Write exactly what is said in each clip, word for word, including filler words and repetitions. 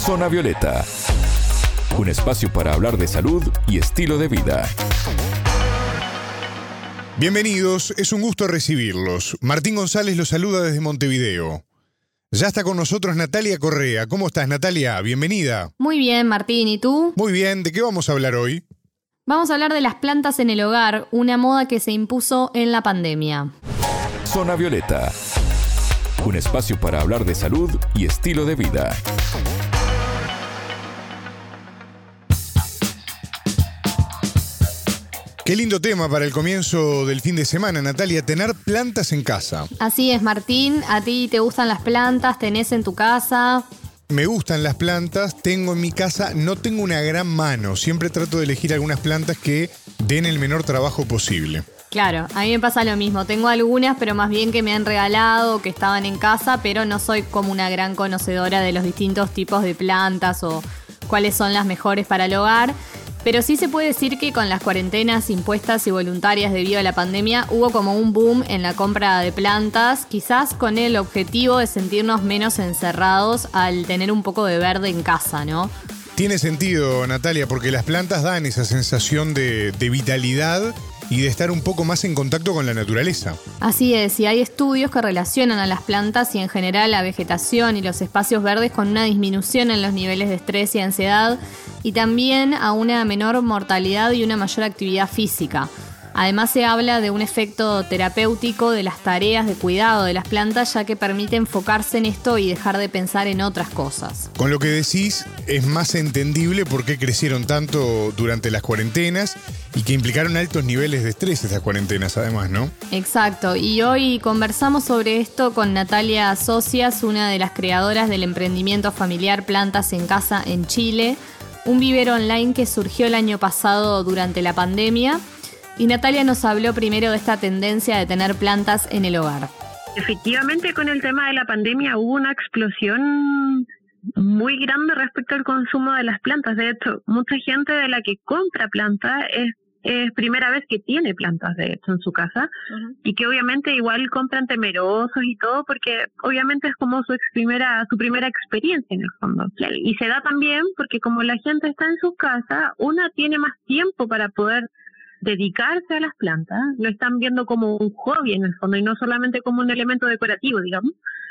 Zona Violeta, un espacio para hablar de salud y estilo de vida. Bienvenidos, es un gusto recibirlos. Martín González los saluda desde Montevideo. Ya está con nosotros Natalia Correa. ¿Cómo estás, Natalia? Bienvenida. Muy bien, Martín. ¿Y tú? Muy bien. ¿De qué vamos a hablar hoy? Vamos a hablar de las plantas en el hogar, una moda que se impuso en la pandemia. Zona Violeta, un espacio para hablar de salud y estilo de vida. Qué lindo tema para el comienzo del fin de semana, Natalia, tener plantas en casa. Así es, Martín. ¿A ti te gustan las plantas? ¿Tenés en tu casa? Me gustan las plantas, tengo en mi casa, no tengo una gran mano. Siempre trato de elegir algunas plantas que den el menor trabajo posible. Claro, a mí me pasa lo mismo. Tengo algunas, pero más bien que me han regalado, que estaban en casa, pero no soy como una gran conocedora de los distintos tipos de plantas o cuáles son las mejores para el hogar. Pero sí se puede decir que con las cuarentenas impuestas y voluntarias debido a la pandemia hubo como un boom en la compra de plantas, quizás con el objetivo de sentirnos menos encerrados al tener un poco de verde en casa, ¿no? Tiene sentido, Natalia, porque las plantas dan esa sensación de, de vitalidad y de estar un poco más en contacto con la naturaleza. Así es, y hay estudios que relacionan a las plantas y en general la vegetación y los espacios verdes con una disminución en los niveles de estrés y ansiedad y también a una menor mortalidad y una mayor actividad física. Además se habla de un efecto terapéutico de las tareas de cuidado de las plantas, ya que permite enfocarse en esto y dejar de pensar en otras cosas. Con lo que decís, es más entendible por qué crecieron tanto durante las cuarentenas y que implicaron altos niveles de estrés estas cuarentenas, además, ¿no? Exacto, y hoy conversamos sobre esto con Natalia Socias, una de las creadoras del emprendimiento familiar Plantas en Casa en Chile, un vivero online que surgió el año pasado durante la pandemia. Y Natalia nos habló primero de esta tendencia de tener plantas en el hogar. Efectivamente, con el tema de la pandemia hubo una explosión muy grande respecto al consumo de las plantas. De hecho, mucha gente de la que compra plantas es, es primera vez que tiene plantas, de hecho, en su casa. Uh-huh. Y que obviamente igual compran temerosos y todo, porque obviamente es como su, ex primera, su primera experiencia en el fondo. Y se da también porque como la gente está en su casa, una tiene más tiempo para poder dedicarse a las plantas, lo están viendo como un hobby en el fondo y no solamente como un elemento decorativo, digamos.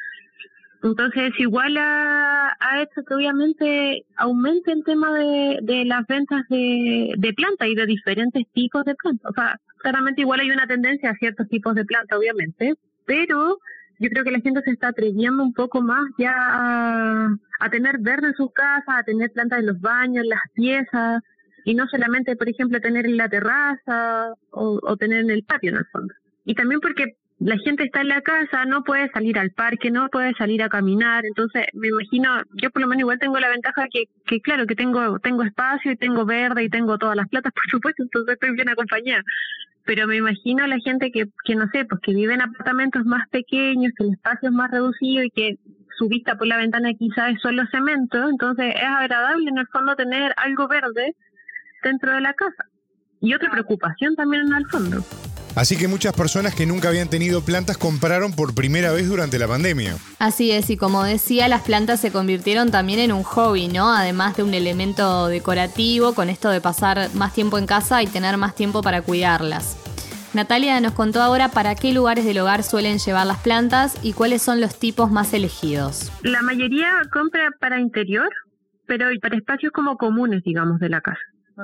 Entonces igual ha, ha hecho que obviamente aumente el tema de, de las ventas de, de plantas y de diferentes tipos de plantas. O sea, claramente igual hay una tendencia a ciertos tipos de plantas, obviamente, pero yo creo que la gente se está atreviendo un poco más ya a, a tener verde en sus casas, a tener plantas en los baños, en las piezas, y no solamente, por ejemplo, tener en la terraza o, o tener en el patio, en el fondo. Y también porque la gente está en la casa, no puede salir al parque, no puede salir a caminar. Entonces, me imagino, yo por lo menos igual tengo la ventaja que, que claro, que tengo tengo espacio y tengo verde y tengo todas las plantas, por supuesto, entonces estoy bien acompañada. Pero me imagino a la gente que, que no sé, pues que vive en apartamentos más pequeños, que el espacio es más reducido y que su vista por la ventana quizás es solo cemento. Entonces, es agradable en el fondo tener algo verde dentro de la casa. Y otra preocupación también en el fondo. Así que muchas personas que nunca habían tenido plantas compraron por primera vez durante la pandemia. Así es, y como decía, las plantas se convirtieron también en un hobby, ¿no? Además de un elemento decorativo, con esto de pasar más tiempo en casa y tener más tiempo para cuidarlas. Natalia nos contó ahora para qué lugares del hogar suelen llevar las plantas y cuáles son los tipos más elegidos. La mayoría compra para interior, pero para espacios como comunes, digamos, de la casa.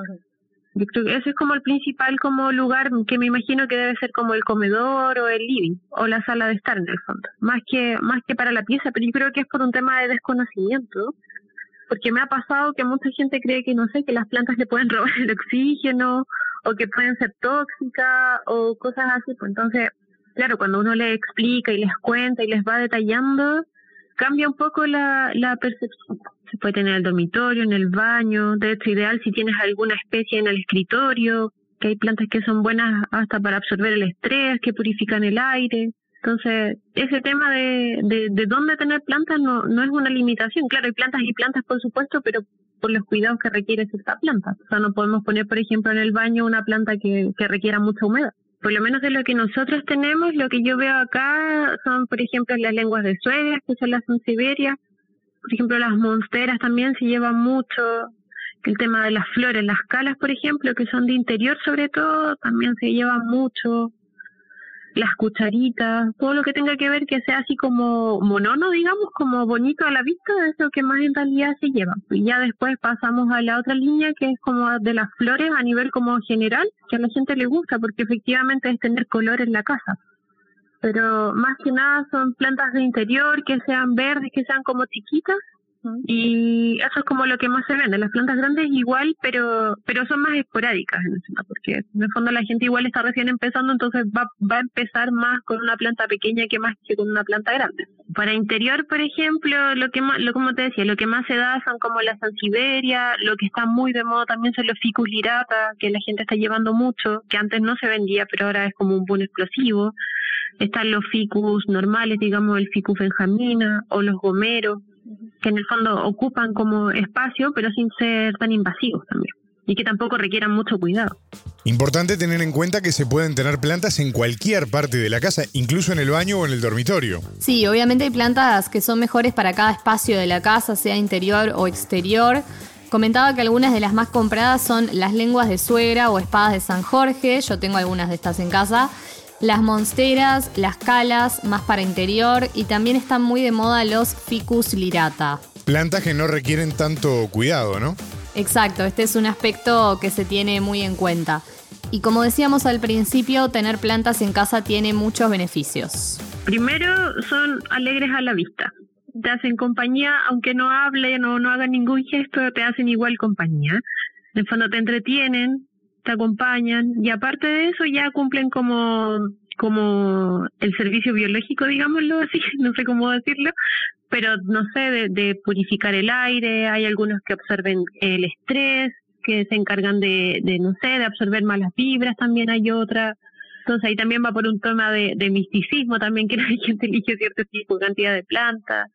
Yo creo que ese es como el principal como lugar que me imagino que debe ser como el comedor o el living o la sala de estar en el fondo, más que más que para la pieza, pero yo creo que es por un tema de desconocimiento, porque me ha pasado que mucha gente cree que no sé, que las plantas le pueden robar el oxígeno o que pueden ser tóxicas o cosas así. Pues entonces, claro, cuando uno les explica y les cuenta y les va detallando, cambia un poco la, la percepción. Se puede tener en el dormitorio, en el baño, de hecho ideal si tienes alguna especie en el escritorio, que hay plantas que son buenas hasta para absorber el estrés, que purifican el aire. Entonces, ese tema de, de, de dónde tener plantas no, no es una limitación. Claro, hay plantas y plantas, por supuesto, pero por los cuidados que requiere esta planta. O sea, no podemos poner, por ejemplo, en el baño una planta que, que requiera mucha humedad. Por lo menos de lo que nosotros tenemos, lo que yo veo acá son, por ejemplo, las lenguas de suegra, que son las sansevieria, por ejemplo las monsteras también se llevan mucho, el tema de las flores, las calas por ejemplo, que son de interior sobre todo, también se llevan mucho, las cucharitas, todo lo que tenga que ver que sea así como monono, digamos, como bonito a la vista, es lo que más en realidad se lleva. Y ya después pasamos a la otra línea que es como de las flores a nivel como general, que a la gente le gusta porque efectivamente es tener color en la casa. Pero más que nada son plantas de interior, que sean verdes, que sean como chiquitas, y eso es como lo que más se vende. Las plantas grandes igual, pero pero son más esporádicas en el fondo, porque en el fondo la gente igual está recién empezando, entonces va va a empezar más con una planta pequeña que más que con una planta grande. Para interior, por ejemplo, lo que más, lo como te decía, lo que más se da son como la sansevieria, lo que está muy de moda también son los ficus lirata, que la gente está llevando mucho, que antes no se vendía, pero ahora es como un boom explosivo. Están los ficus normales, digamos el ficus benjamina o los gomeros, que en el fondo ocupan como espacio, pero sin ser tan invasivos también, y que tampoco requieran mucho cuidado. Importante tener en cuenta que se pueden tener plantas en cualquier parte de la casa, incluso en el baño o en el dormitorio. Sí, obviamente hay plantas que son mejores para cada espacio de la casa, sea interior o exterior. Comentaba que algunas de las más compradas son las lenguas de suegra o espadas de San Jorge, yo tengo algunas de estas en casa. Las monsteras, las calas, más para interior, y también están muy de moda los ficus lirata. Plantas que no requieren tanto cuidado, ¿no? Exacto, este es un aspecto que se tiene muy en cuenta. Y como decíamos al principio, tener plantas en casa tiene muchos beneficios. Primero, son alegres a la vista. Te hacen compañía, aunque no hablen o no hagan ningún gesto, te hacen igual compañía. En el fondo te entretienen, te acompañan, y aparte de eso ya cumplen como como el servicio biológico, digámoslo así, no sé cómo decirlo, pero no sé, de, de purificar el aire. Hay algunos que absorben el estrés, que se encargan de, de no sé, de absorber malas vibras, también hay otra. Entonces ahí también va por un tema de, de misticismo también, que la gente elige cierto tipo de cantidad de plantas.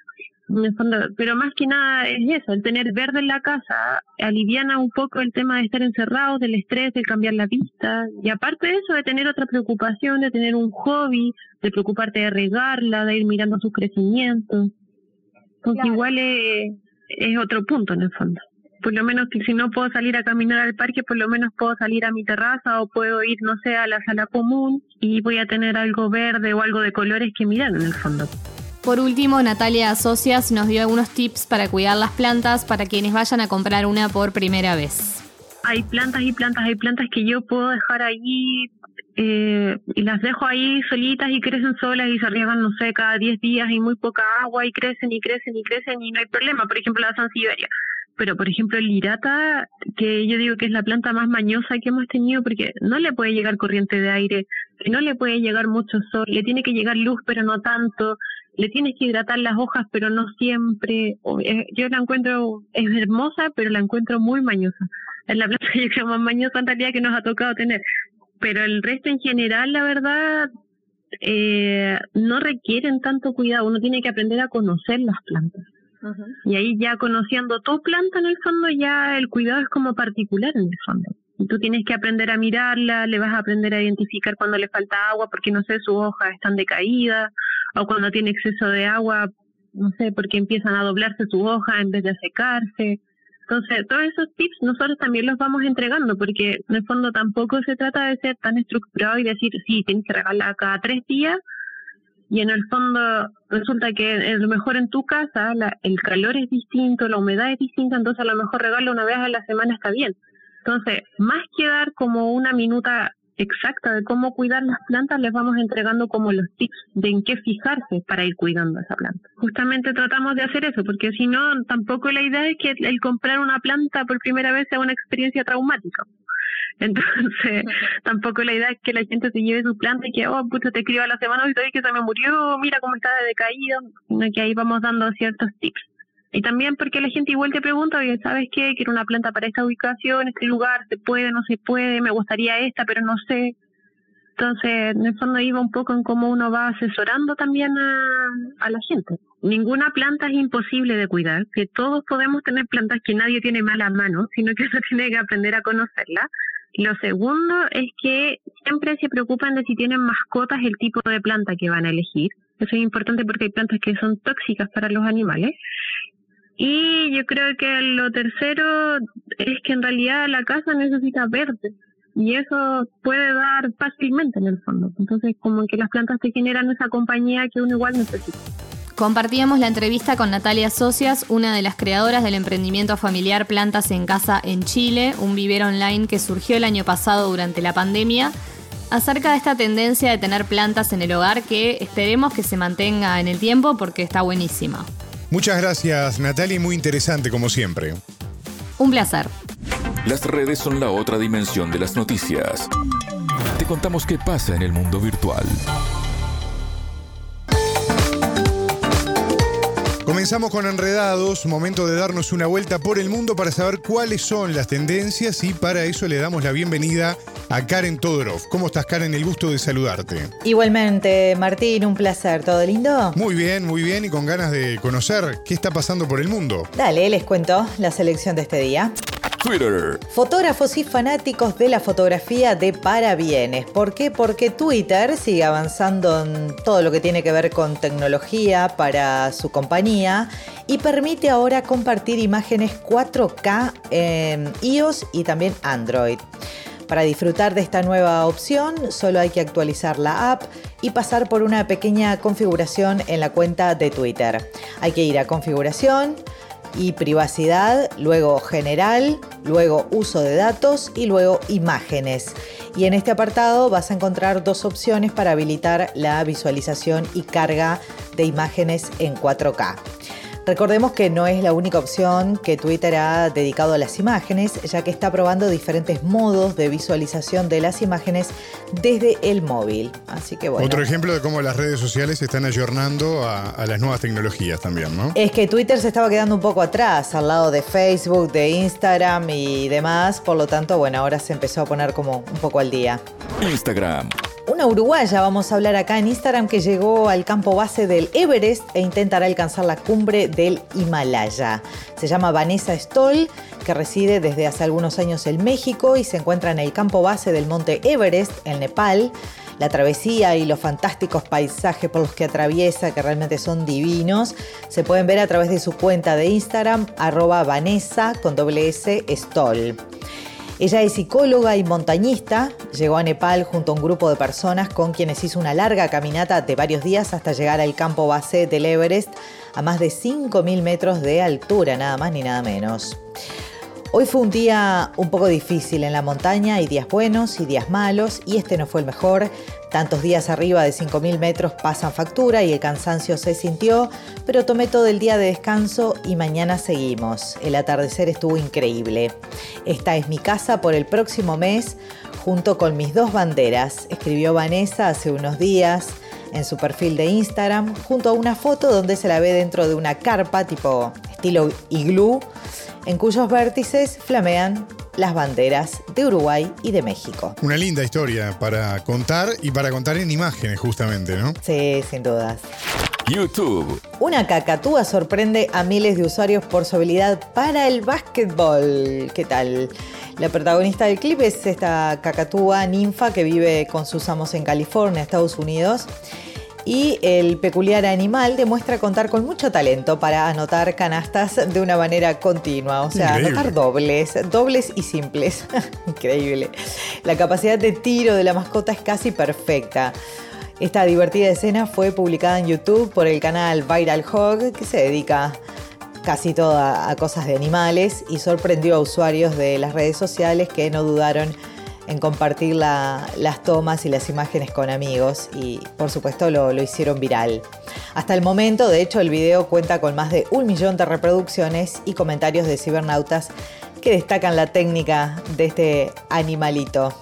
En el fondo, pero más que nada es eso, el tener verde en la casa aliviana un poco el tema de estar encerrados, del estrés, de cambiar la vista, y aparte de eso, de tener otra preocupación, de tener un hobby, de preocuparte de regarla, de ir mirando sus crecimientos. Entonces claro, igual es, es otro punto en el fondo. Por lo menos que si no puedo salir a caminar al parque, por lo menos puedo salir a mi terraza o puedo ir, no sé, a la sala común y voy a tener algo verde o algo de colores que mirar en el fondo. Por último, Natalia Socias nos dio algunos tips para cuidar las plantas para quienes vayan a comprar una por primera vez. Hay plantas y plantas, hay plantas que yo puedo dejar ahí eh, y las dejo ahí solitas y crecen solas y se riegan, no sé, cada diez días y muy poca agua y crecen y crecen y crecen y no hay problema. Por ejemplo, la sansevieria. Pero, por ejemplo, el lirata, que yo digo que es la planta más mañosa que hemos tenido porque no le puede llegar corriente de aire, no le puede llegar mucho sol, le tiene que llegar luz pero no tanto, le tienes que hidratar las hojas pero no siempre. Yo la encuentro, es hermosa, pero la encuentro muy mañosa. Es la planta yo creo más mañosa en realidad que nos ha tocado tener. Pero el resto en general, la verdad, eh, no requieren tanto cuidado. Uno tiene que aprender a conocer las plantas. Uh-huh. Y ahí ya conociendo tu planta en el fondo, ya el cuidado es como particular en el fondo. Y tú tienes que aprender a mirarla, le vas a aprender a identificar cuando le falta agua porque no sé, sus hojas están decaídas, o cuando tiene exceso de agua, no sé, porque empiezan a doblarse sus hojas en vez de secarse. Entonces, todos esos tips nosotros también los vamos entregando, porque en el fondo tampoco se trata de ser tan estructurado y decir, sí, tienes que regarla cada tres días, y en el fondo resulta que a lo mejor en tu casa la, el calor es distinto, la humedad es distinta, entonces a lo mejor regarla una vez a la semana está bien. Entonces, más que dar como una minuta exacta de cómo cuidar las plantas, les vamos entregando como los tips de en qué fijarse para ir cuidando esa planta. Justamente tratamos de hacer eso, porque si no, tampoco la idea es que el comprar una planta por primera vez sea una experiencia traumática. Entonces, tampoco la idea es que la gente se lleve su planta y que, oh, pucha, te escribo a la semana y todavía que se me murió, mira cómo está de decaído, sino que ahí vamos dando ciertos tips. Y también porque la gente igual te pregunta, oye, ¿sabes qué? Quiero una planta para esta ubicación, este lugar, ¿se puede, no se puede? Me gustaría esta, pero no sé. Entonces, en el fondo iba un poco en cómo uno va asesorando también a, a la gente. Ninguna planta es imposible de cuidar, que todos podemos tener plantas que nadie tiene mal a mano, sino que uno tiene que aprender a conocerlas. Lo segundo es que siempre se preocupan de si tienen mascotas el tipo de planta que van a elegir. Eso es importante porque hay plantas que son tóxicas para los animales. Y yo creo que lo tercero es que en realidad la casa necesita verde. Y eso puede dar fácilmente en el fondo. Entonces, como que las plantas te generan esa compañía que uno igual necesita. Compartíamos la entrevista con Natalia Socias, una de las creadoras del emprendimiento familiar Plantas en Casa en Chile, un vivero online que surgió el año pasado durante la pandemia, acerca de esta tendencia de tener plantas en el hogar que esperemos que se mantenga en el tiempo porque está buenísima. Muchas gracias, Natalia, y muy interesante como siempre. Un placer. Las redes son la otra dimensión de las noticias. Te contamos qué pasa en el mundo virtual. Comenzamos con Enredados, momento de darnos una vuelta por el mundo para saber cuáles son las tendencias y para eso le damos la bienvenida a Karen Todorov. ¿Cómo estás, Karen? El gusto de saludarte. Igualmente, Martín, un placer. ¿Todo lindo? Muy bien, muy bien y con ganas de conocer qué está pasando por el mundo. Dale, les cuento la selección de este día. Twitter. Fotógrafos y fanáticos de la fotografía de parabienes. ¿Por qué? Porque Twitter sigue avanzando en todo lo que tiene que ver con tecnología para su compañía y permite ahora compartir imágenes cuatro K en iOS y también Android. Para disfrutar de esta nueva opción, solo hay que actualizar la app y pasar por una pequeña configuración en la cuenta de Twitter. Hay que ir a configuración y privacidad, luego general, luego uso de datos y luego imágenes. Y en este apartado vas a encontrar dos opciones para habilitar la visualización y carga de imágenes en cuatro K. Recordemos que no es la única opción que Twitter ha dedicado a las imágenes, ya que está probando diferentes modos de visualización de las imágenes desde el móvil. Así que bueno. Otro ejemplo de cómo las redes sociales se están ayornando a, a las nuevas tecnologías también, ¿no? Es que Twitter se estaba quedando un poco atrás, al lado de Facebook, de Instagram y demás. Por lo tanto, bueno, ahora se empezó a poner como un poco al día. Instagram. Una uruguaya, vamos a hablar acá en Instagram, que llegó al campo base del Everest e intentará alcanzar la cumbre del Himalaya. Se llama Vanessa Stoll, que reside desde hace algunos años en México y se encuentra en el campo base del monte Everest, en Nepal. La travesía y los fantásticos paisajes por los que atraviesa, que realmente son divinos, se pueden ver a través de su cuenta de Instagram, arroba Vanessa con doble S Stoll. Ella es psicóloga y montañista, llegó a Nepal junto a un grupo de personas con quienes hizo una larga caminata de varios días hasta llegar al campo base del Everest a más de cinco mil metros de altura, nada más ni nada menos. Hoy fue un día un poco difícil en la montaña, hay días buenos y días malos y este no fue el mejor. Tantos días arriba de cinco mil metros pasan factura y el cansancio se sintió, pero tomé todo el día de descanso y mañana seguimos. El atardecer estuvo increíble. Esta es mi casa por el próximo mes, junto con mis dos banderas, escribió Vanessa hace unos días en su perfil de Instagram, junto a una foto donde se la ve dentro de una carpa tipo estilo iglú, en cuyos vértices flamean las banderas de Uruguay y de México. Una linda historia para contar y para contar en imágenes justamente, ¿no? Sí, sin dudas. YouTube. Una cacatúa sorprende a miles de usuarios por su habilidad para el básquetbol. ¿Qué tal? La protagonista del clip es esta cacatúa ninfa que vive con sus amos en California, Estados Unidos. Y el peculiar animal demuestra contar con mucho talento para anotar canastas de una manera continua. O sea, Increíble. anotar dobles, dobles y simples. Increíble. La capacidad de tiro de la mascota es casi perfecta. Esta divertida escena fue publicada en YouTube por el canal Viral Hog, que se dedica casi toda a cosas de animales y sorprendió a usuarios de las redes sociales que no dudaron en compartir la, las tomas y las imágenes con amigos y por supuesto lo, lo hicieron viral. Hasta el momento, de hecho, el video cuenta con más de un millón de reproducciones y comentarios de cibernautas que destacan la técnica de este animalito.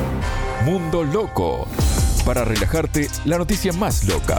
Mundo Loco. Para relajarte, la noticia más loca.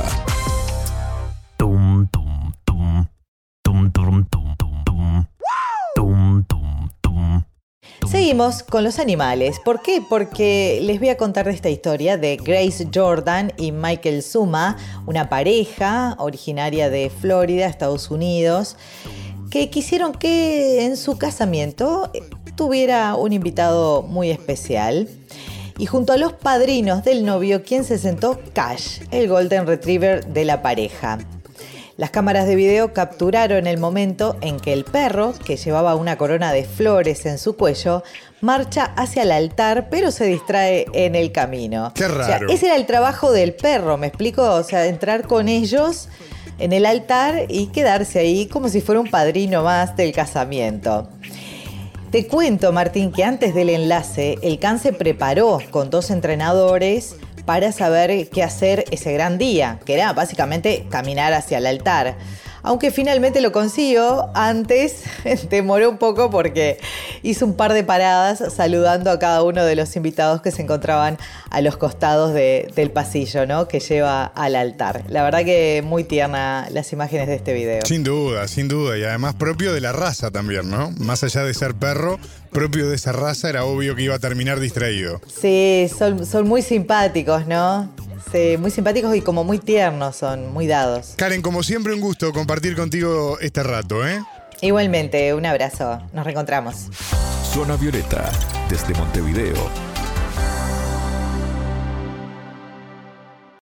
Tum, tum, tum. Tum, tum, tum, tum, tum. Tum, tum, tum. Seguimos con los animales. ¿Por qué? Porque les voy a contar de esta historia de Grace Jordan y Michael Zuma, una pareja originaria de Florida, Estados Unidos, que quisieron que en su casamiento tuviera un invitado muy especial. Y junto a los padrinos del novio, quien se sentó Cash, el Golden Retriever de la pareja. Las cámaras de video capturaron el momento en que el perro, que llevaba una corona de flores en su cuello, marcha hacia el altar, pero se distrae en el camino. Qué raro. O sea, ese era el trabajo del perro, ¿me explico? O sea, entrar con ellos en el altar y quedarse ahí como si fuera un padrino más del casamiento. Te cuento, Martín, que antes del enlace, el Can se preparó con dos entrenadores para saber qué hacer ese gran día, que era básicamente caminar hacia el altar. Aunque finalmente lo consiguió, antes demoró un poco porque hizo un par de paradas saludando a cada uno de los invitados que se encontraban a los costados de, del pasillo, ¿no?, que lleva al altar. La verdad que muy tierna las imágenes de este video. Sin duda, sin duda. Y además propio de la raza también, ¿no? Más allá de ser perro, propio de esa raza, era obvio que iba a terminar distraído. Sí, son, son muy simpáticos, ¿no? Sí, muy simpáticos y como muy tiernos son, muy dados. Karen, como siempre, un gusto compartir contigo este rato, ¿eh? Igualmente, un abrazo. Nos reencontramos. Zona Violeta, desde Montevideo,